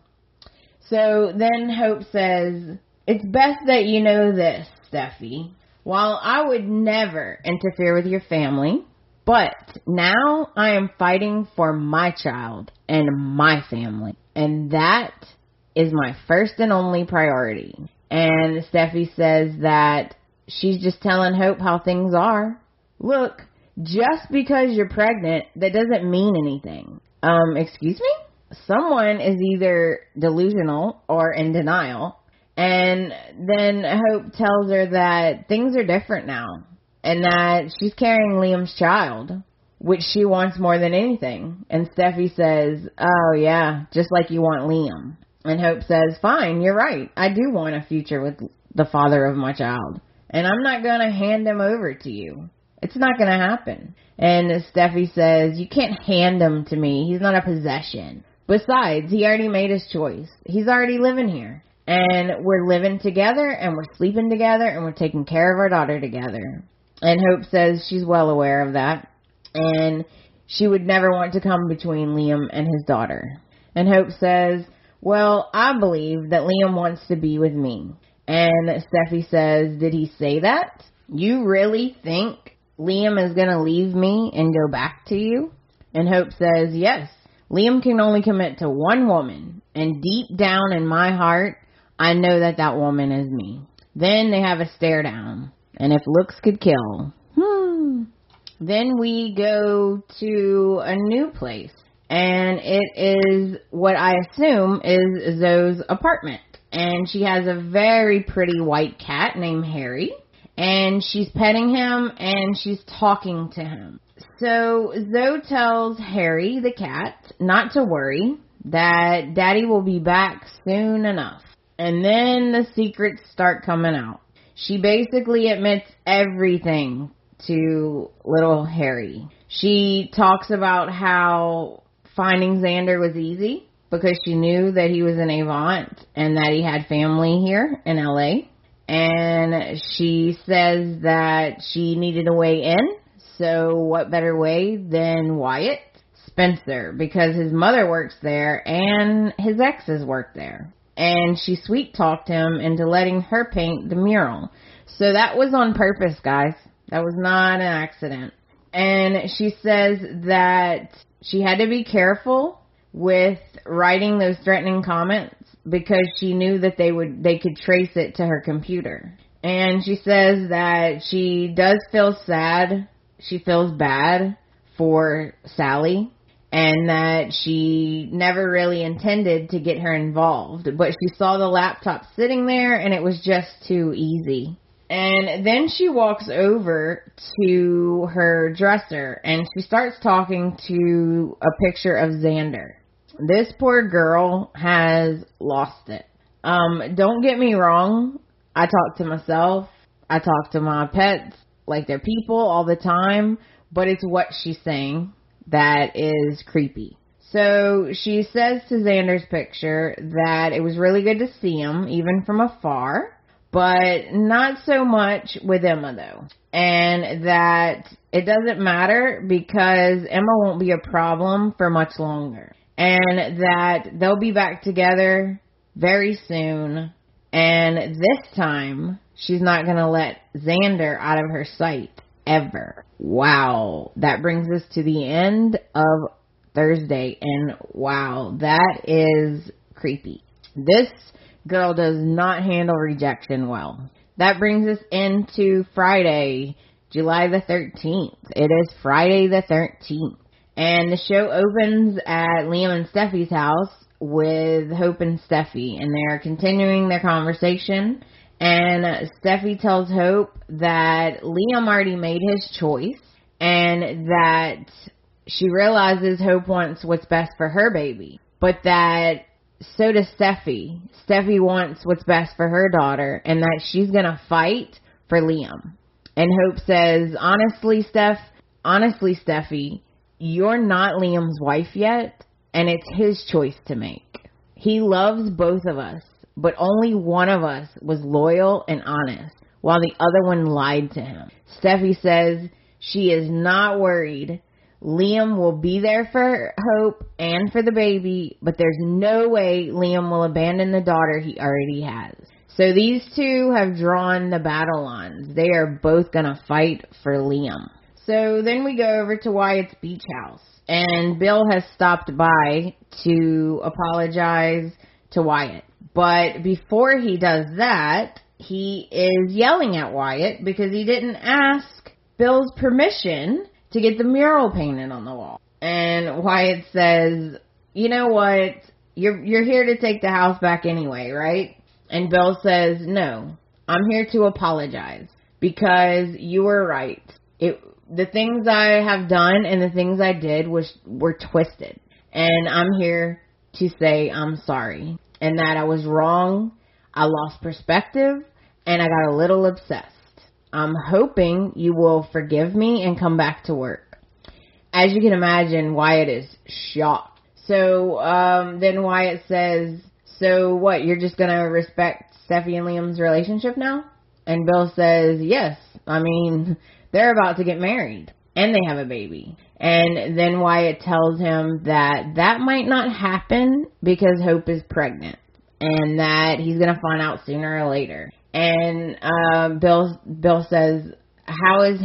So then Hope says, it's best that you know this, Steffi. While I would never interfere with your family, but now I am fighting for my child and my family. And that is my first and only priority. And Steffi says that she's just telling Hope how things are. Look, just because you're pregnant, that doesn't mean anything. Excuse me? Someone is either delusional or in denial. And then Hope tells her that things are different now. And that she's carrying Liam's child, which she wants more than anything. And Steffi says, oh yeah, just like you want Liam. And Hope says, fine, you're right. I do want a future with the father of my child. And I'm not going to hand him over to you. It's not going to happen. And Steffi says, you can't hand him to me. He's not a possession. Besides, he already made his choice. He's already living here. And we're living together, and we're sleeping together, and we're taking care of our daughter together. And Hope says she's well aware of that. And she would never want to come between Liam and his daughter. And Hope says, well, I believe that Liam wants to be with me. And Steffi says, did he say that? You really think Liam is going to leave me and go back to you? And Hope says, yes. Liam can only commit to one woman. And deep down in my heart, I know that that woman is me. Then they have a stare down. And if looks could kill. Then we go to a new place. And it is what I assume is Zoe's apartment. And she has a very pretty white cat named Harry. And she's petting him and she's talking to him. So Zoe tells Harry, the cat, not to worry, that Daddy will be back soon enough. And then the secrets start coming out. She basically admits everything to little Harry. She talks about how finding Xander was easy because she knew that he was in Avant and that he had family here in LA. And she says that she needed a way in. So what better way than Wyatt Spencer, because his mother works there and his exes work there. And she sweet talked him into letting her paint the mural. So that was on purpose, guys. That was not an accident. And she says that she had to be careful with writing those threatening comments because she knew that they could trace it to her computer. And she says that she does feel sad. She feels bad for Sally, and that she never really intended to get her involved, but she saw the laptop sitting there and it was just too easy. And then she walks over to her dresser and she starts talking to a picture of Xander. This poor girl has lost it. Don't get me wrong. I talk to myself. I talk to my pets like they're people all the time, but it's what she's saying that is creepy. So she says to Xander's picture that it was really good to see him, even from afar, but not so much with Emma though. And that it doesn't matter because Emma won't be a problem for much longer. And that they'll be back together very soon. And this time, she's not going to let Xander out of her sight ever. Wow. That brings us to the end of Thursday. And wow, that is creepy. This girl does not handle rejection well. That brings us into Friday, July the 13th. It is Friday the 13th. And the show opens at Liam and Steffi's house with Hope and Steffi, and they're continuing their conversation. And Steffi tells Hope that Liam already made his choice and that she realizes Hope wants what's best for her baby, but that so does Steffi. Steffi wants what's best for her daughter and that she's going to fight for Liam. And Hope says, honestly, Steffi, you're not Liam's wife yet, and it's his choice to make. He loves both of us, but only one of us was loyal and honest, while the other one lied to him. Steffi says she is not worried. Liam will be there for Hope and for the baby, but there's no way Liam will abandon the daughter he already has. So these two have drawn the battle lines. They are both going to fight for Liam. So then we go over to Wyatt's beach house, and Bill has stopped by to apologize to Wyatt. But before he does that, he is yelling at Wyatt because he didn't ask Bill's permission to get the mural painted on the wall. And Wyatt says, you know what, you're here to take the house back anyway, right? And Bill says, no, I'm here to apologize because you were right. The things I have done and the things I did were twisted. And I'm here to say I'm sorry and that I was wrong. I lost perspective and I got a little obsessed. I'm hoping you will forgive me and come back to work. As you can imagine, Wyatt is shocked. So then Wyatt says, so what, you're just going to respect Steffi and Liam's relationship now? And Bill says, yes. I mean, they're about to get married and they have a baby. And then Wyatt tells him that might not happen because Hope is pregnant and that he's going to find out sooner or later. And Bill says, how is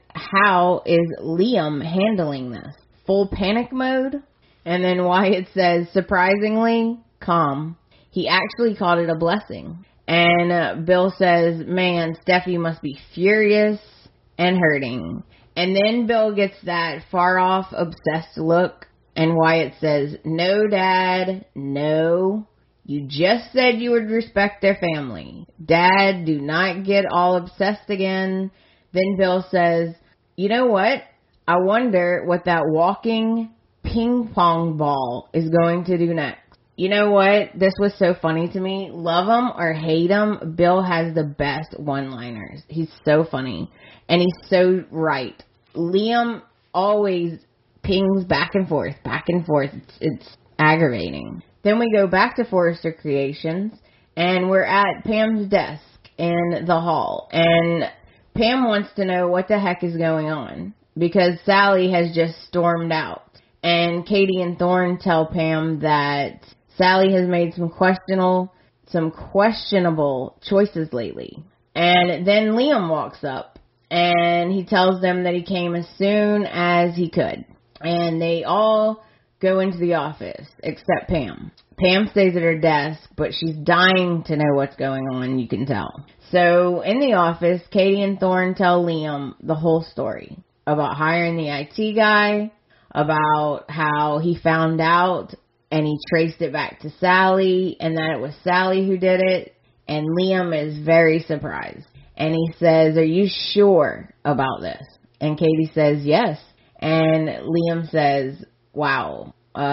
Liam handling this? Full panic mode? And then Wyatt says, surprisingly, calm. He actually called it a blessing. And Bill says, man, Steffi must be furious and hurting. And then Bill gets that far off obsessed look. And Wyatt says, no, Dad, no. You just said you would respect their family. Dad, do not get all obsessed again. Then Bill says, you know what? I wonder what that walking ping pong ball is going to do next. You know what? This was so funny to me. Love him or hate him, Bill has the best one-liners. He's so funny. And he's so right. Liam always pings back and forth. It's aggravating. Then we go back to Forrester Creations, and we're at Pam's desk in the hall. And Pam wants to know what the heck is going on, because Sally has just stormed out. And Katie and Thorne tell Pam that Sally has made some questionable choices lately. And then Liam walks up, and he tells them that he came as soon as he could. And they all go into the office, except Pam. Pam stays at her desk, but she's dying to know what's going on, you can tell. So in the office, Katie and Thorne tell Liam the whole story about hiring the IT guy, about how he found out and he traced it back to Sally and that it was Sally who did it. And Liam is very surprised. And he says, "Are you sure about this?" And Katie says, "Yes." And Liam says, "Wow,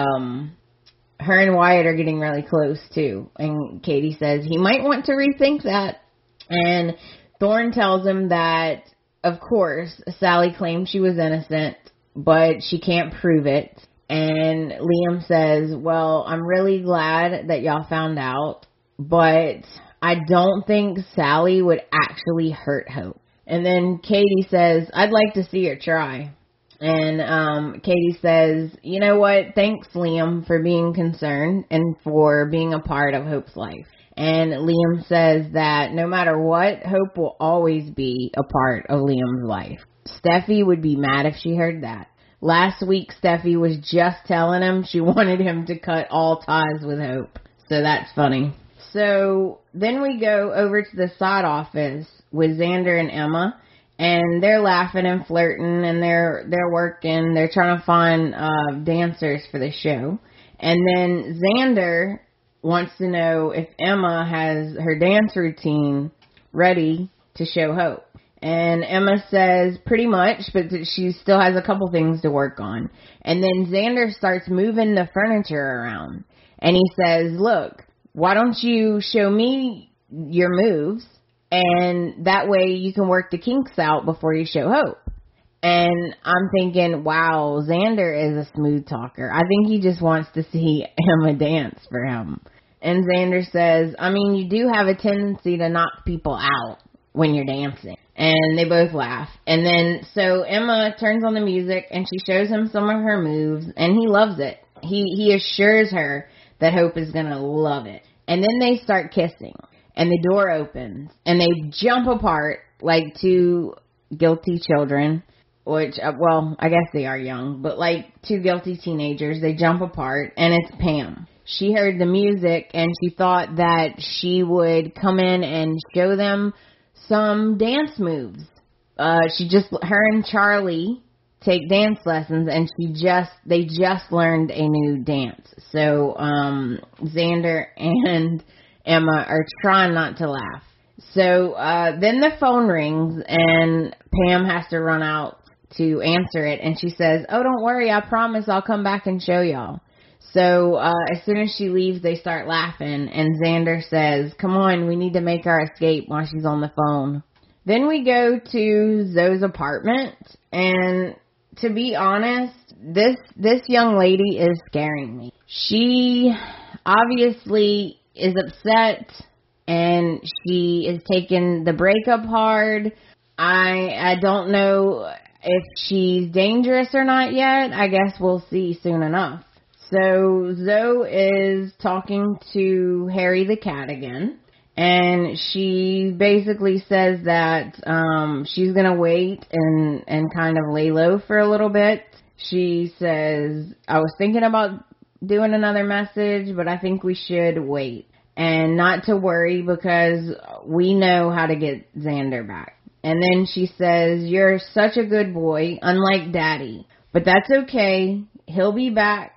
her and Wyatt are getting really close too." And Katie says, "He might want to rethink that." And Thorne tells him that, of course, Sally claimed she was innocent, but she can't prove it. And Liam says, "Well, I'm really glad that y'all found out, but I don't think Sally would actually hurt Hope." And then Katie says, "I'd like to see her try." And Katie says, "You know what? Thanks, Liam, for being concerned and for being a part of Hope's life." And Liam says that no matter what, Hope will always be a part of Liam's life. Steffi would be mad if she heard that. Last week, Steffi was just telling him she wanted him to cut all ties with Hope. So that's funny. So then we go over to the side office with Xander and Emma, and they're laughing and flirting, and they're working. They're trying to find dancers for the show. And then Xander wants to know if Emma has her dance routine ready to show Hope. And Emma says pretty much, but that she still has a couple things to work on. And then Xander starts moving the furniture around. And he says, "Look, why don't you show me your moves, and that way you can work the kinks out before you show Hope." And I'm thinking, wow, Xander is a smooth talker. I think he just wants to see Emma dance for him. And Xander says, "I mean, you do have a tendency to knock people out when you're dancing." And they both laugh. And then, so Emma turns on the music and she shows him some of her moves, and he loves it. He assures her that Hope is going to love it. And then they start kissing, and the door opens, and they jump apart like two guilty children, which, well, I guess they are young, but like two guilty teenagers. They jump apart, and it's Pam. She heard the music, and she thought that she would come in and show them some dance moves. Her and Charlie take dance lessons, and they just learned a new dance. So Xander and Emma are trying not to laugh. So then the phone rings, and Pam has to run out to answer it, and she says, "Oh, don't worry, I promise I'll come back and show y'all." So as soon as she leaves, they start laughing, and Xander says, "Come on, we need to make our escape," while she's on the phone. Then we go to Zoe's apartment, and to be honest, this young lady is scaring me. She obviously is upset, and she is taking the breakup hard. I don't know if she's dangerous or not yet. I guess we'll see soon enough. So Zoe is talking to Harry the cat again, and she basically says that she's going to wait and kind of lay low for a little bit. She says, "I was thinking about doing another message, but I think we should wait and not to worry because we know how to get Xander back." And then she says, "You're such a good boy, unlike Daddy, but that's okay. He'll be back.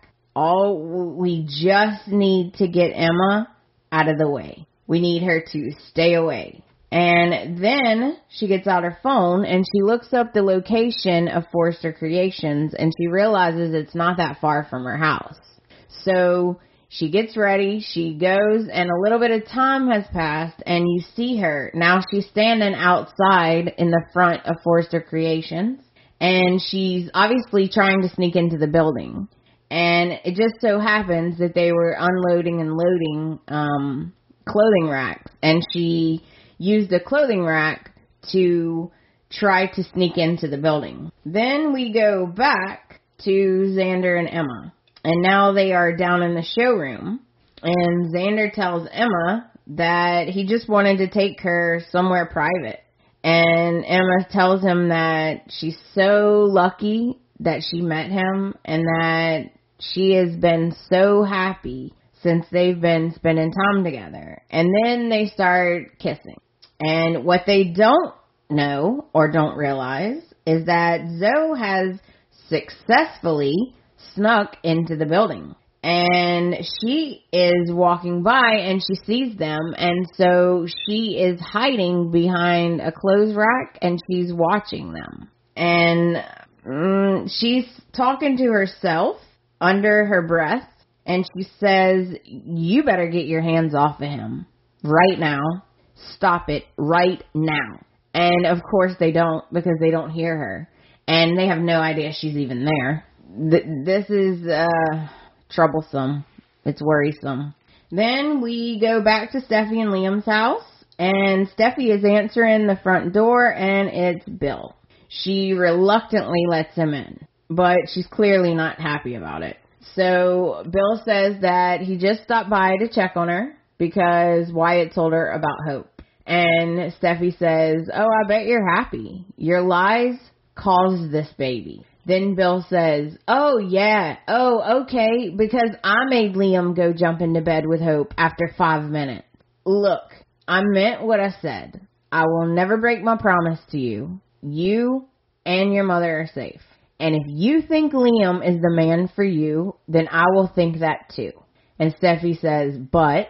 We just need to get Emma out of the way. We need her to stay away." And then she gets out her phone and she looks up the location of Forrester Creations, and she realizes it's not that far from her house. So she gets ready, she goes, and a little bit of time has passed, and you see her. Now she's standing outside in the front of Forrester Creations, and she's obviously trying to sneak into the building. And it just so happens that they were unloading and loading clothing racks, and she used a clothing rack to try to sneak into the building. Then we go back to Xander and Emma, and now they are down in the showroom, and Xander tells Emma that he just wanted to take her somewhere private. And Emma tells him that she's so lucky that she met him, and that she has been so happy since they've been spending time together. And then they start kissing. And what they don't know or don't realize is that Zoe has successfully snuck into the building. And she is walking by and she sees them, and so she is hiding behind a clothes rack and she's watching them. And she's talking to herself under her breath, and she says, "You better get your hands off of him right now. Stop it right now." And of course they don't, because they don't hear her and they have no idea she's even there. This is troublesome. It's worrisome. Then we go back to Steffi and Liam's house, and Steffi is answering the front door, and it's Bill. She reluctantly lets him in, but she's clearly not happy about it. So Bill says that he just stopped by to check on her because Wyatt told her about Hope. And Steffi says, "Oh, I bet you're happy. Your lies caused this baby." Then Bill says, "Oh, yeah. Oh, okay. Because I made Liam go jump into bed with Hope after 5 minutes. Look, I meant what I said. I will never break my promise to you. You and your mother are safe. And if you think Liam is the man for you, then I will think that too." And Steffi says, "But,"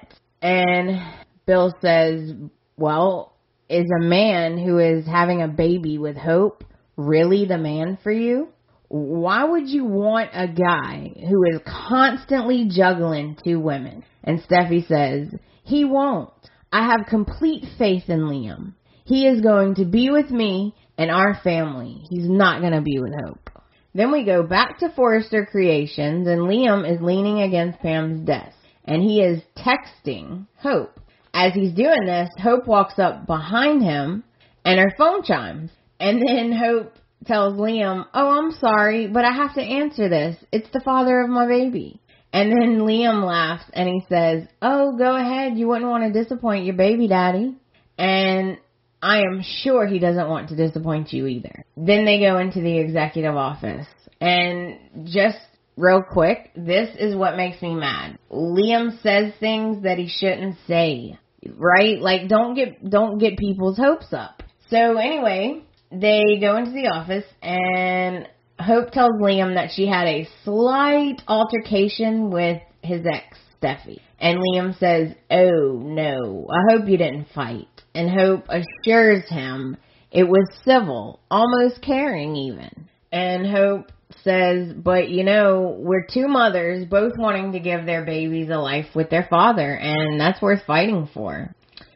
and Bill says, "Well, is a man who is having a baby with Hope really the man for you? Why would you want a guy who is constantly juggling 2 women?" And Steffi says, "He won't. I have complete faith in Liam. He is going to be with me and our family. He's not going to be with Hope." Then we go back to Forrester Creations, and Liam is leaning against Pam's desk, and he is texting Hope. As he's doing this, Hope walks up behind him, and her phone chimes. And then Hope tells Liam, "Oh, I'm sorry, but I have to answer this. It's the father of my baby." And then Liam laughs and he says, "Oh, go ahead. You wouldn't want to disappoint your baby daddy." And I am sure he doesn't want to disappoint you either. Then they go into the executive office. And just real quick, this is what makes me mad. Liam says things that he shouldn't say, right? Like, don't get people's hopes up. So anyway, they go into the office, and Hope tells Liam that she had a slight altercation with his ex, Steffi. And Liam says, "Oh, no, I hope you didn't fight." And Hope assures him it was civil, almost caring even. And Hope says, "But you know, we're 2 mothers both wanting to give their babies a life with their father, and that's worth fighting for."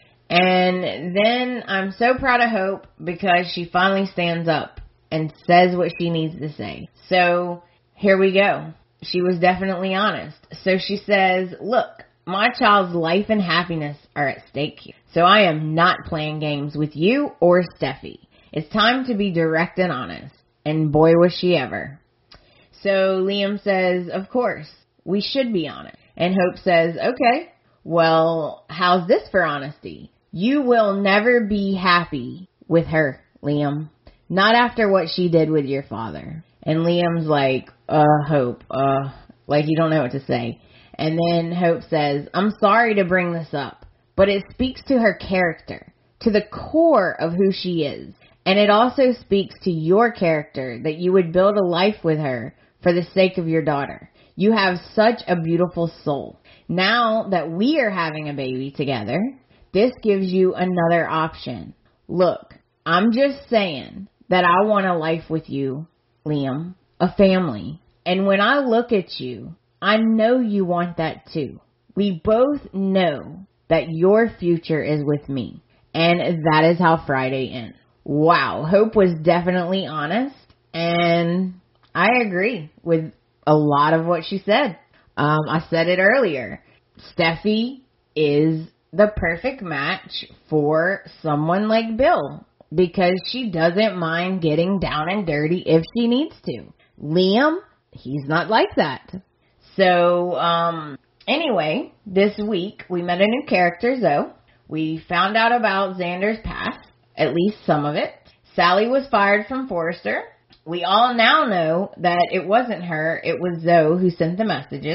And then I'm so proud of Hope because she finally stands up and says what she needs to say. So here we go. She was definitely honest. So she says, "Look, my child's life and happiness are at stake here. So I am not playing games with you or Steffi. It's time to be direct and honest." And boy, was she ever. So Liam says, "Of course, we should be honest." And Hope says, "Okay, well, how's this for honesty? You will never be happy with her, Liam. Not after what she did with your father." And Liam's like, Hope, like you don't know what to say. And then Hope says, "I'm sorry to bring this up, but it speaks to her character, to the core of who she is. And it also speaks to your character that you would build a life with her for the sake of your daughter. You have such a beautiful soul. Now that we are having a baby together, this gives you another option. Look, I'm just saying that I want a life with you, Liam, a family. And when I look at you, I know you want that too. We both know that your future is with me." And that is how Friday ends. Wow, Hope was definitely honest, and I agree with a lot of what she said. I said it earlier. Steffi is the perfect match for someone like Bill because she doesn't mind getting down and dirty if she needs to. Liam, he's not like that. So, anyway, this week we met a new character, Zoe. We found out about Xander's past, at least some of it. Sally was fired from Forrester. We all now know that it wasn't her, it was Zoe who sent the messages.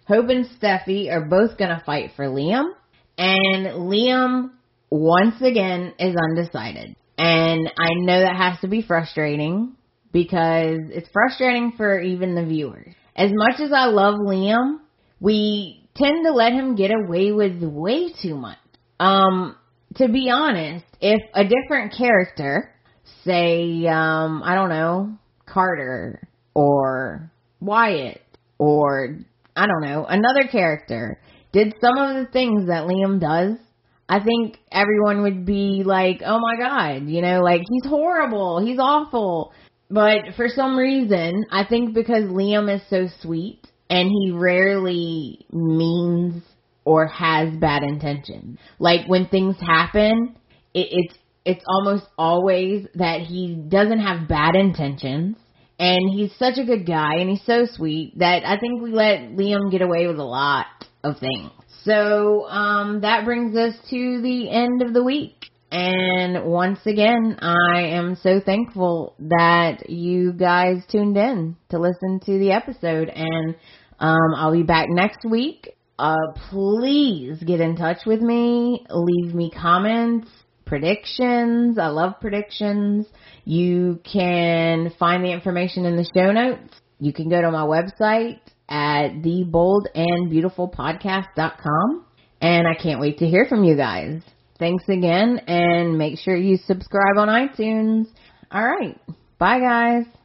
Hope and Steffi are both going to fight for Liam. And Liam, once again, is undecided. And I know that has to be frustrating because it's frustrating for even the viewers. As much as I love Liam, we tend to let him get away with way too much. To be honest, if a different character, say, I don't know, Carter or Wyatt or, I don't know, another character did some of the things that Liam does, I think everyone would be like, oh my God, you know, like he's horrible, he's awful. But for some reason, I think because Liam is so sweet and he rarely means or has bad intentions. Like when things happen, it's almost always that he doesn't have bad intentions. And he's such a good guy and he's so sweet that I think we let Liam get away with a lot of things. So that brings us to the end of the week. And once again, I am so thankful that you guys tuned in to listen to the episode. And I'll be back next week. Please get in touch with me. Leave me comments, predictions. I love predictions. You can find the information in the show notes. You can go to my website at theboldandbeautifulpodcast.com. And I can't wait to hear from you guys. Thanks again, and make sure you subscribe on iTunes. All right. Bye, guys.